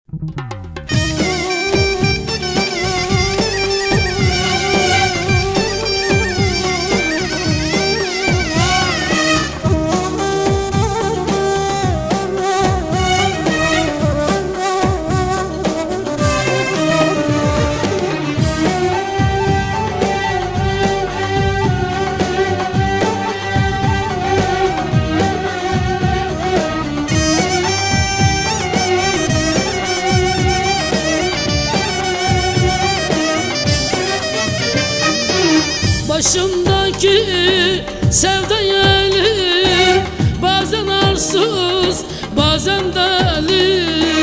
Başımdaki sevda yeli bazen arsız bazen deli.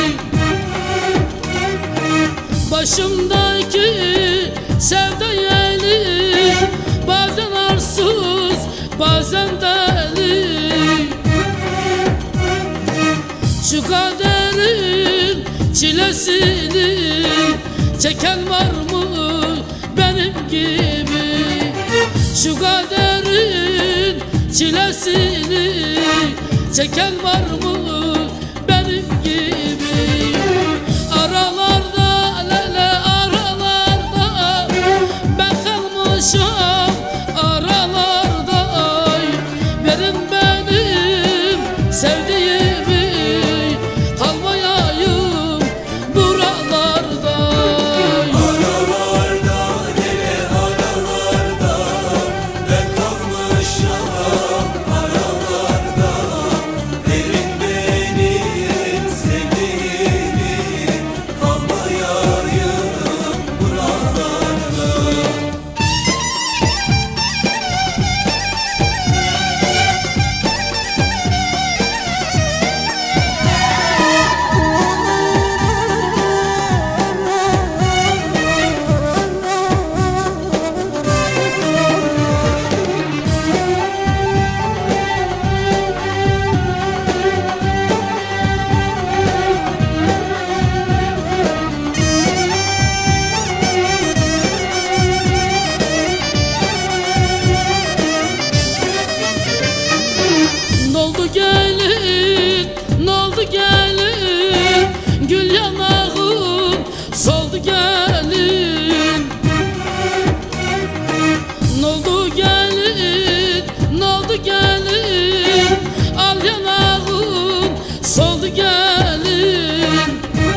Başımdaki sevda yeli bazen arsız bazen deli. Şu kaderin çilesini çeken var mı benim gibi? Şu kaderin çilesini çeken var mı benim gibi? Aralarda lele aralarda ben kalmışım aralarda. Verin benim sevdiğimi kalmayayım buralarda. N'oldu gelin, n'oldu gelin, gül yanağın soldu gelin. N'oldu gelin, n'oldu gelin, al yanağın soldu gelin.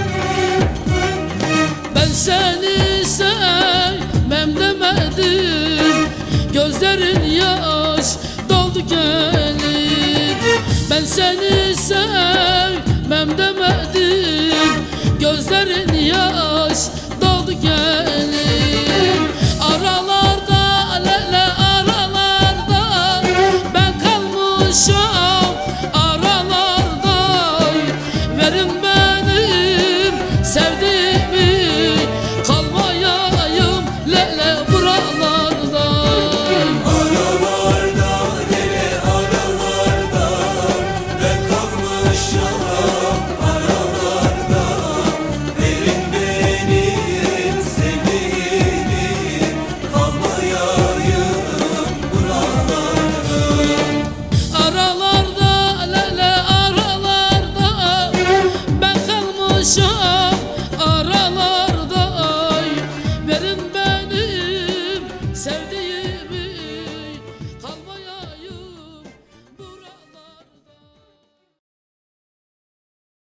Ben seni sevmem demedim, gözlerin yaş doldu gelin. Ben seni sevmem demedim, gözlerin yaş